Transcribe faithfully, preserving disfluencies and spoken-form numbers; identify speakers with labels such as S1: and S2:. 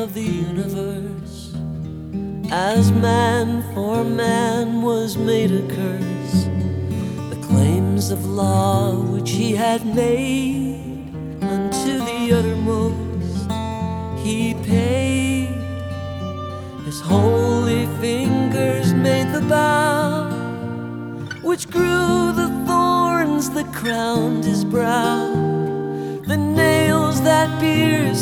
S1: of the universe, as man for man was made a curse. The claims of law which he had made unto the uttermost he paid. His holy fingers made the bow which grew the thorns that crowned his brow, the nails that pierced